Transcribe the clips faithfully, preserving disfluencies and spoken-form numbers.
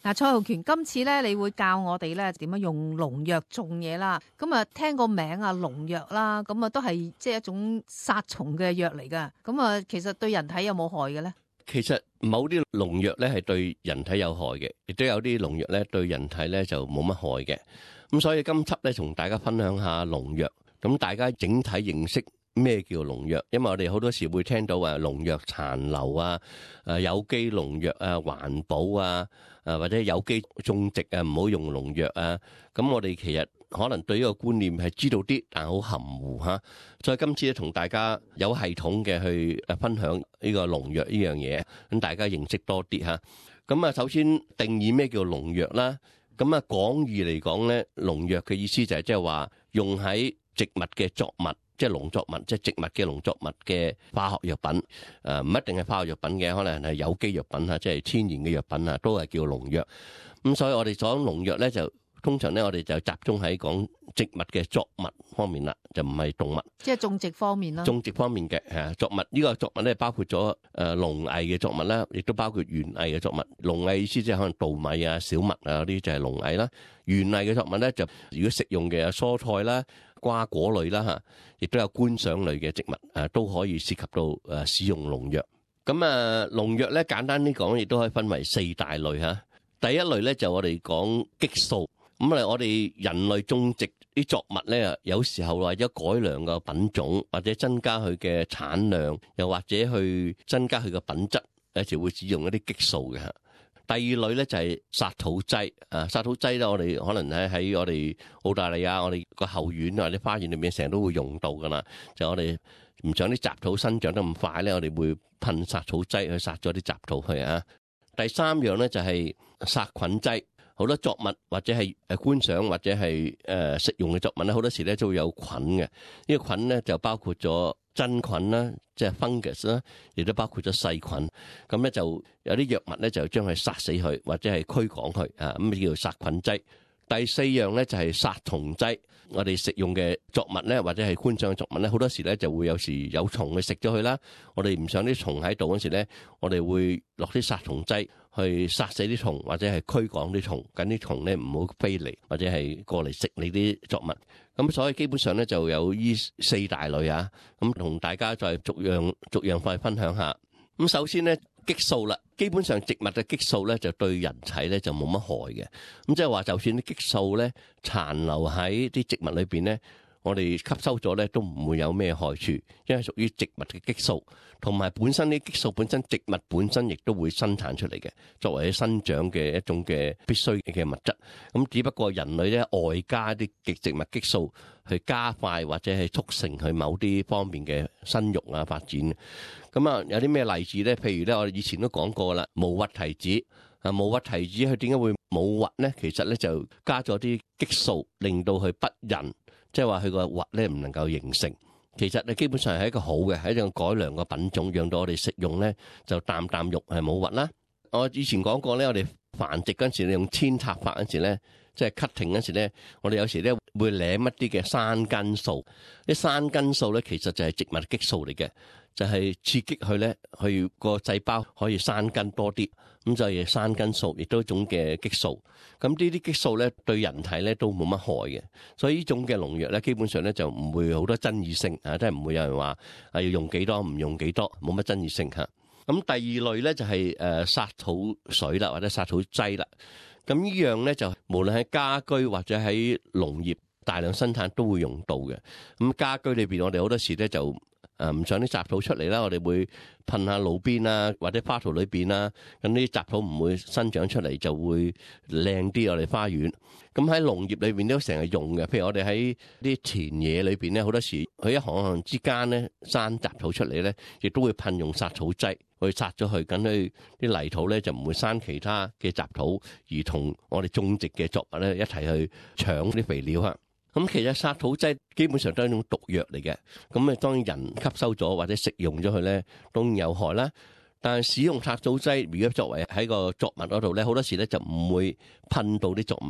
嗱，蔡浩權，今次咧你會教我哋咧點樣用農藥種嘢啦。咁啊，聽個名啊，農藥啦，咁啊都係即係一種殺蟲嘅藥嚟噶。咁啊，其實對人體有冇害嘅咧？ 其實某啲農藥咧係對人體有害嘅，亦都有啲農藥咧對人體咧就冇乜害嘅。咁所以今輯咧同大家分享下農藥，咁大家整體認識咩叫農藥。因為我哋好多時會聽到話農藥殘留啊、誒有機農藥啊、環保啊、誒或者有機種植啊，唔好用農藥啊。咁我哋其實可能對呢個觀念係知道啲，但係好含糊嚇。所以今次咧同大家有系統嘅去誒分享呢個農藥呢樣嘢，咁大家認識多啲嚇。咁啊，首先定義咩叫農藥啦。咁啊，廣義嚟講咧，農藥嘅意思就係即係話用喺植物嘅作物，即係農作物，即係植物嘅農作物嘅化學藥品。誒唔一定係化學藥品嘅，可能係有機藥品啊，即係天然嘅藥品啊，都係叫農藥。咁所以我哋講農藥咧就。通常咧，我哋就集中喺講植物嘅作物方面啦，就唔係動物。 即係種植方面啦。種植方面嘅係作物，呢個作物咧包括咗誒農藝嘅作物啦，亦都包括園藝嘅作物。農藝意思即係可能稻米啊、小麥啊嗰啲就係農藝啦。園藝嘅作物咧就如果食用嘅蔬菜啦、瓜果類啦嚇，亦都有觀賞類嘅植物誒，都可以涉及到誒使用農藥。咁啊，農藥咧簡單啲講，亦都可以分為四大類嚇。第一類咧就我哋講激素。咁啊，我哋人類種植啲作物咧，有時候為咗改良個品種，或者增加佢嘅產量，又或者去增加佢嘅品質，有時會使用一啲激素嘅。第二類咧就係殺土劑啊，殺土劑咧，我哋可能喺喺我哋澳大利亞，我哋個後院或者花園裏面成日都會用到噶啦。就我哋唔想啲雜土生長得咁快咧，我哋會噴殺土劑去殺咗啲雜土去啊。第三樣咧就係殺菌劑。好多作物或者係誒觀賞或者係誒食用嘅作物咧，好多時咧都會有菌嘅。呢個菌咧就包括咗真菌啦，即係 fungus 啦，亦都包括咗細菌。咁咧就有啲藥物咧就將佢殺死佢，或者係驅趕佢啊，咁叫做殺菌劑。第四樣咧就係殺蟲劑。我哋食用嘅作物咧，或者係觀賞嘅作物咧，好多時咧就會有時有蟲去食咗佢啦。我哋唔想啲蟲喺度嗰時咧，我哋會落啲殺蟲劑去殺死啲蟲，或者係驅趕啲蟲，等啲蟲咧唔好飛嚟，或者係過嚟食你啲作物。咁所以基本上咧就有呢四大類啊。咁同大家再逐樣逐樣快分享下。咁首先咧，激素啦，基本上植物嘅激素咧就對人體咧就冇乜害嘅。咁即係話，就算啲激素咧殘留喺啲植物裏邊咧，我哋吸收咗咧都唔會有咩害處，因為屬於植物嘅激素，同埋本身啲激素本身植物本身亦都會生產出嚟嘅，作為生長嘅一種嘅必須嘅物質。咁只不過人類咧外加啲極植物激素去加快或者係促成佢某啲方面嘅生育啊發展。咁啊，有啲咩例子咧？譬如咧，我哋以前都講過啦，無核提子啊，無核提子佢點解會冇核咧？其實咧就加咗啲激素，令到佢不孕，即係話佢個核咧唔能夠形成。其實你基本上係一個好嘅，係一種改良嘅品種，讓到我哋食用咧就啖啖肉係冇核啦。我以前講過咧，我哋繁殖嗰陣時，你用扦插法嗰陣時咧，即係 cutting 嗰陣時咧，我哋有時咧會舐一啲嘅山根素。啲山根素咧其實就係植物激素嚟嘅，就係刺激佢咧，去個細胞可以生根多啲。咁就係山根素，亦都係一種嘅激素。咁呢啲激素咧對人體咧都冇乜害嘅，所以呢種嘅農藥咧基本上咧就唔會好多爭議性啊，即係唔會有人話啊要用幾多唔用幾多，冇乜爭議性嚇。咁第二類咧就係誒殺土水啦，或者殺土劑啦。咁呢樣咧就無論喺家居或者喺農業大量生產都會用到嘅。咁家居裏邊我哋好多時咧就誒唔想啲雜土出嚟啦，我哋會噴下路邊啊，或者花槽裏邊啦，咁啲雜土唔會生長出嚟，就會靚啲我哋花園。咁喺農業裏邊都成日用嘅，譬如我哋喺啲田野裏邊咧，好多時佢一行行之間咧生雜土出嚟咧，亦都會噴用殺土劑去殺咗佢，咁佢啲泥土咧就唔會生其他嘅雜土，而同我哋種植嘅作物咧一齊去搶啲肥料啊。咁其實殺土劑基本上都係一種毒藥嚟嘅，咁啊當然人吸收咗或者食用咗佢咧，當然有害啦。但係使用殺土劑，如果作為喺個作物嗰度咧，好多時咧就唔會噴到啲作物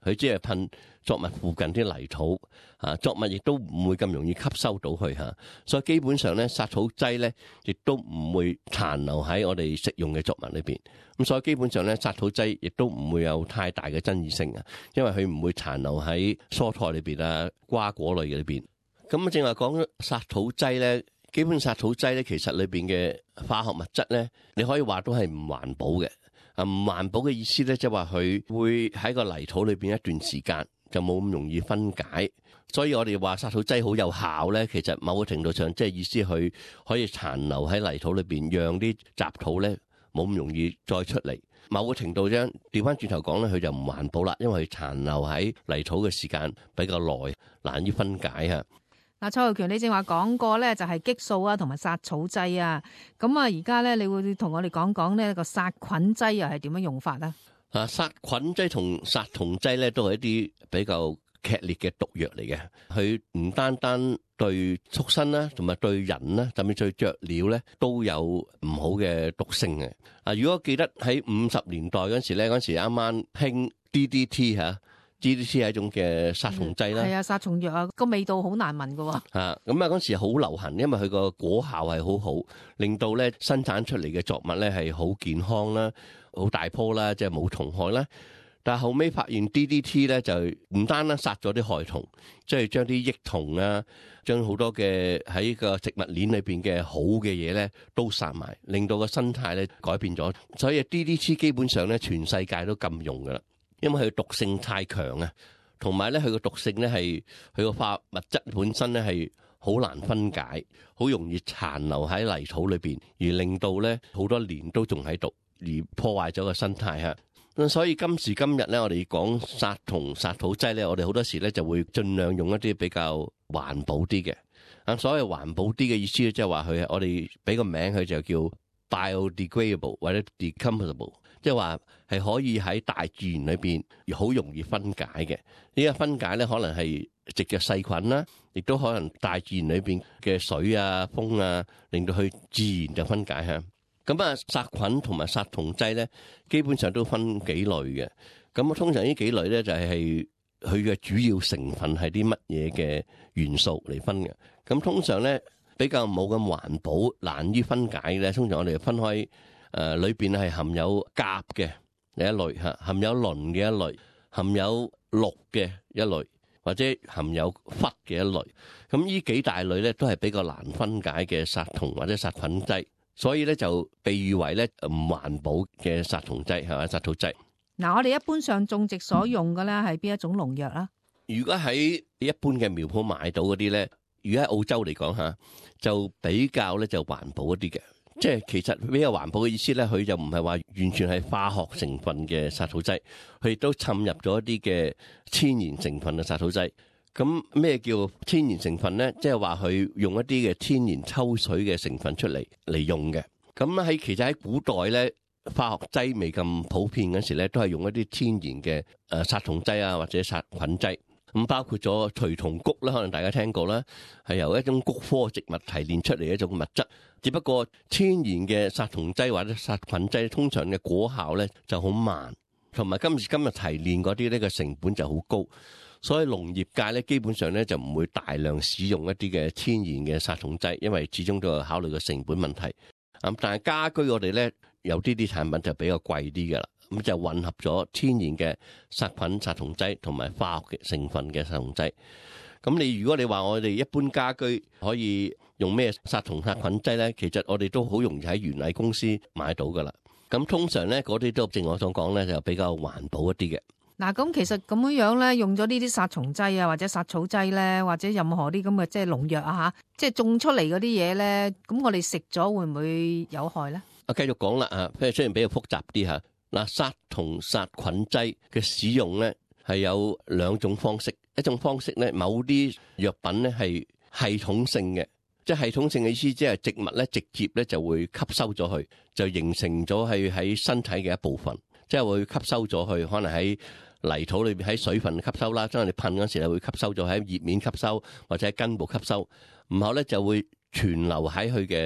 佢只係噴作物附近啲泥土啊，作物亦都唔會咁容易吸收到去嚇，所以基本上咧殺草劑咧亦都唔會殘留喺我哋食用嘅作物裏邊。咁所以基本上咧殺草劑亦都唔會有太大嘅爭議性啊，因為佢唔會殘留喺蔬菜裏邊啊、瓜果類嘅裏邊。咁正話講殺草劑咧，基本殺草劑咧其實裏邊嘅化學物質咧，你可以話都係唔環保嘅。啊，唔環保嘅意思咧，即係話佢會喺個泥土裏邊一段時間就冇咁容易分解，所以我哋話殺草劑好有效咧，其實某個程度上即係意思佢可以殘留喺泥土裏邊，讓啲雜土咧冇咁容易再出嚟。某個程度上調翻轉頭講咧，佢就唔環保啦，因為佢殘留喺泥土嘅時間比較耐，難於分解嚇。 嗱，蔡浩權，你正話講過咧，就係激素啊，同埋殺草劑啊。咁啊，而家咧，你會同我哋講講呢個殺菌劑又係點樣用法咧？啊， 殺菌劑同殺蟲劑咧，都係一啲比較劇烈嘅毒藥嚟嘅。佢唔單單對畜生啦，同埋對人啦，甚至對雀鳥咧，都有唔好嘅毒性嘅。啊，如果記得喺五十年代嗰時咧，嗰時啱啱興 D D T 嚇。D D T 係一種嘅殺蟲劑啦，係、 嗯、啊，殺蟲藥啊，個味道好難聞噶喎。 啊，咁啊嗰時好流行，因為佢個果效係好好，令到咧生產出嚟嘅作物咧係好健康啦，好大棵啦，即係冇蟲害啦。但係後尾發現 D D T 咧就唔單單殺咗啲害蟲，即係將啲益蟲啊，將好多嘅喺個植物鏈裏邊嘅好嘅嘢咧都殺埋，令到個生態咧改變咗。所以 D D T 基本上咧全世界都禁用噶啦。因為佢毒性太強啊，同埋咧佢個毒性咧係佢個化物質本身咧係好難分解，好容易殘留喺泥土裏邊，而令到咧好多年都仲喺度，而破壞咗個生態嚇。咁所以今時今日咧，我哋講殺蟲殺草劑咧，我哋好多時咧就會盡量用一啲比較環保啲嘅。啊，所謂環保啲嘅意思咧，即係話佢我哋俾個名佢就叫 biodegradable 或者 decomposable。即係話係可以喺大自然裏邊好容易分解嘅。呢個分解咧，可能係藉著細菌啦，亦都可能大自然裏邊嘅水啊、風啊，令到佢自然就分解嚇。咁啊，殺菌同埋殺蟲劑咧，基本上都分幾類嘅。咁通常呢幾類咧就係佢嘅主要成分係啲乜嘢嘅元素嚟分嘅。咁通常咧比較冇咁環保、難於分解咧，通常我哋就分開。誒裏邊係含有鉀嘅一類嚇，含有磷嘅一類，含有氯嘅一類，或者含有氟嘅一類。咁呢幾大類咧都係比較難分解嘅殺蟲或者殺菌劑，所以咧就被譽為咧唔環保嘅殺蟲劑係嘛，殺草劑。 嗱，我哋一般上種植所用嘅咧係邊一種農藥啦？ 如果喺一般嘅苗圃買到嗰啲咧，如果喺澳洲嚟講嚇，就比較咧就環保一啲嘅。即係其實比較環保嘅意思咧，佢就唔係話完全係化學成分嘅殺草劑，佢亦都滲入咗一啲嘅天然成分嘅殺草劑。咁咩叫天然成分咧？即係話佢用一啲嘅天然抽水嘅成分出嚟嚟用嘅。咁喺其實喺古代咧，化學劑未咁普遍嗰時咧，都係用一啲天然嘅誒殺蟲劑啊，或者殺菌劑。咁包括咗隨蟲菊啦，可能大家聽過啦，係由一種菊科植物提煉出嚟嘅一種物質。只不過天然嘅殺蟲劑或者殺菌劑，通常嘅果效咧就好慢，同埋今時今日提煉嗰啲呢個成本就好高，所以農業界咧基本上咧就唔會大量使用一啲嘅天然嘅殺蟲劑，因為始終都係考慮個成本問題。咁但係家居我哋咧有啲啲產品就比較貴啲㗎啦。咁就混合咗天然嘅殺菌殺蟲劑同埋化學嘅成分嘅殺蟲劑。咁你如果你話我哋一般家居可以用咩殺蟲殺菌劑咧，其實我哋都好容易喺園藝公司買到噶啦。咁通常咧嗰啲都正我所講咧，就比較環保一啲嘅。 嗱，咁其實咁樣樣咧，用咗呢啲殺蟲劑啊，或者殺草劑咧，或者任何啲咁嘅即係農藥啊嚇，即係種出嚟嗰啲嘢咧，咁我哋食咗會唔會有害咧？啊， 繼續講啦啊，雖然比較複雜啲嚇。嗱，殺蟲殺菌劑嘅使用咧係有兩種方式，一種方式咧，某啲藥品咧係系統性嘅，即係系統性嘅意思，即係植物咧直接咧就會吸收咗去，就形成咗係喺身體嘅一部分，即係會吸收咗去，可能喺泥土裏邊喺水分吸收啦，將你噴嗰時咧會吸收咗喺葉面吸收，或者喺根部吸收，然後咧就會存留喺佢嘅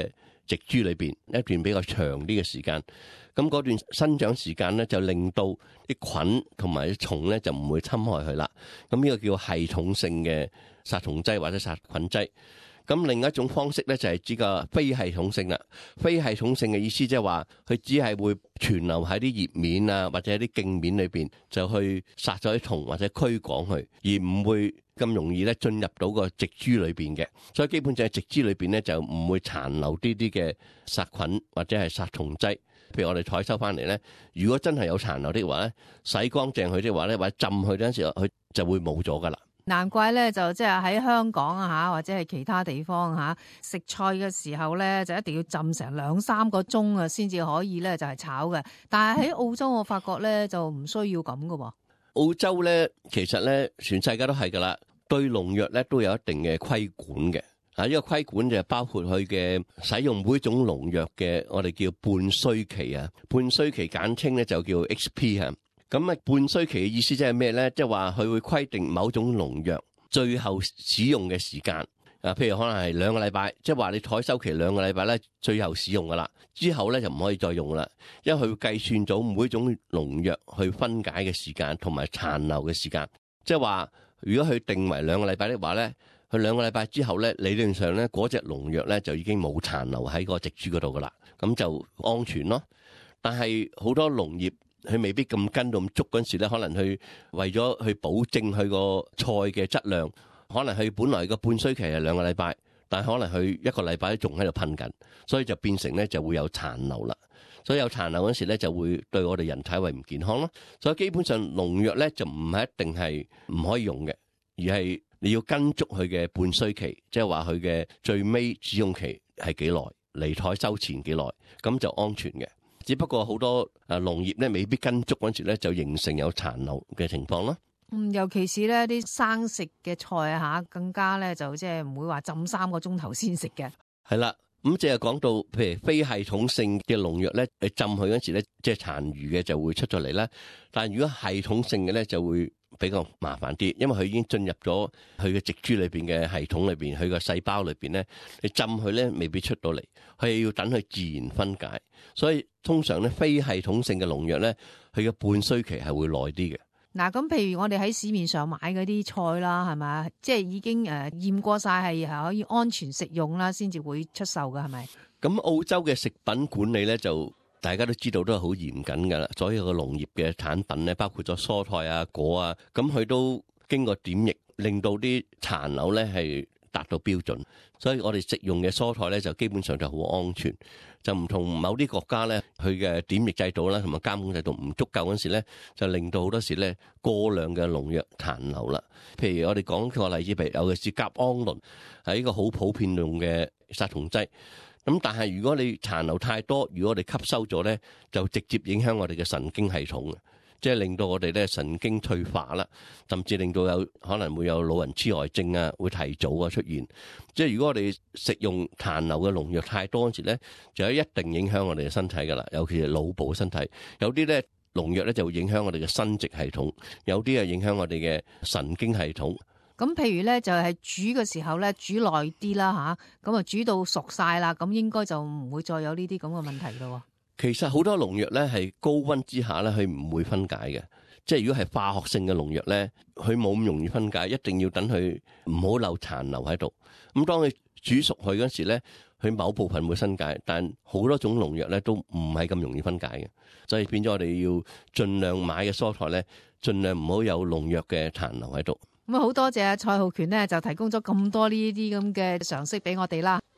植株裏邊一段比較長啲嘅時間。咁嗰段生長時間咧，就令到啲菌同埋啲蟲咧就唔會侵害佢啦。咁呢個叫系統性嘅殺蟲劑或者殺菌劑。咁另一種方式咧就係指個非系統性啦。非系統性嘅意思即係話佢只係會存留喺啲葉面啊或者啲莖面裏邊，就去殺咗啲蟲或者驅趕佢，而唔會咁容易咧進入到個植株裏邊嘅。所以基本上喺植株裏邊咧就唔會殘留呢啲嘅殺菌或者係殺蟲劑。譬如我哋採收翻嚟咧，如果真係有殘留的話咧，洗乾淨佢的話咧，或者浸佢嗰陣時，佢就會冇咗噶啦。 難怪咧，就即係喺香港啊嚇，或者係其他地方嚇食菜嘅時候咧，就一定要浸成兩三個鐘啊，先至可以咧就係炒嘅。但係喺澳洲，我發覺咧就唔需要咁噶喎。 澳洲咧，其實咧全世界都係噶啦，對農藥咧都有一定嘅規管嘅。啊，呢個規管就包括佢嘅使用每種農藥嘅，我哋叫半衰期啊。半衰期簡稱咧就叫 X P 啊。咁啊，半衰期嘅意思即係咩咧？即係話佢會規定某種農藥最後使用嘅時間啊，譬如可能係兩個禮拜，即係話你採收期兩個禮拜咧，最後使用噶啦，之後咧就唔可以再用啦，因為佢會計算咗每種農藥去分解嘅時間同埋殘留嘅時間。即係話，如果佢定為兩個禮拜的話咧，佢兩個禮拜之後咧，理論上咧嗰隻農藥咧就已經冇殘留喺個植株嗰度噶啦，咁就安全咯。但係好多農業佢未必咁跟到咁足嗰陣時咧，可能去為咗去保證佢個菜嘅質量，可能佢本來個半衰期係兩個禮拜，但係可能佢一個禮拜仲喺度噴緊，所以就變成咧就會有殘留啦。所以有殘留嗰時咧就會對我哋人體為唔健康咯。所以基本上農藥咧就唔係一定係唔可以用嘅，而係你要跟足佢嘅半衰期，即係話佢嘅最尾使用期係幾耐，離採收前幾耐，咁就安全嘅。只不過好多誒農業咧未必跟足嗰陣時咧，就形成有殘留嘅情況咯。 嗯，尤其是咧啲生食嘅菜啊嚇，更加咧就即係唔會話浸三個鐘頭先食嘅。係啦，咁即係講到譬如非系統性嘅農藥咧，你浸佢嗰陣時咧，即係殘餘嘅就會出咗嚟啦。但係如果系統性嘅咧，就會比較麻煩啲，因為佢已經進入咗佢嘅植株裏邊嘅系統裏邊，佢個細胞裏邊咧，你浸佢咧未必出到嚟，佢要等佢自然分解。所以通常咧非系統性嘅農藥咧，佢嘅半衰期係會耐啲嘅。 嗱，咁譬如我哋喺市面上買嗰啲菜啦，係咪？即係已經誒驗過晒係係可以安全食用啦，先至會出售㗎，係咪？ 咁澳洲嘅食品管理咧就大家都知道都係好嚴謹㗎啦，所有嘅農業嘅產品咧，包括咗蔬菜啊、果啊，咁佢都經過檢疫，令到啲殘留咧係達到標準，所以我哋食用嘅蔬菜咧就基本上就好安全。就唔同某啲國家咧，佢嘅檢疫制度啦同埋監管制度唔足夠嗰時咧，就令到好多時咧過量嘅農藥殘留啦。譬如我哋講個例子，譬如尤其是甲胺磷係一個好普遍用嘅殺蟲劑。咁但係如果你殘留太多，如果我哋吸收咗咧，就直接影響我哋嘅神經系統，即係令到我哋咧神經退化啦，甚至令到有可能會有老人痴呆症啊，會提早啊出現。即係如果我哋食用殘留嘅農藥太多嗰時咧，就有一定影響我哋嘅身體噶啦，尤其是腦部嘅身體。有啲咧農藥咧就會影響我哋嘅生殖系統，有啲係影響我哋嘅神經系統。 咁譬如咧就係煮嘅時候咧煮耐啲啦吓，咁啊煮到熟晒啦，咁應該就唔會再有呢啲咁嘅問題咯。其實好多農藥咧係高溫之下咧，佢唔會分解嘅。即係如果係化學性嘅農藥咧，佢冇咁容易分解，一定要等佢唔好留殘留喺度。咁當佢煮熟佢嗰時咧，佢某部分會分解，但好多種農藥咧都唔係咁容易分解嘅。所以變咗我哋要盡量買嘅蔬菜咧，盡量唔好有農藥嘅殘留喺度。咁啊，好多謝蔡浩權咧，就提供咗咁多呢啲咁嘅常識俾我哋啦。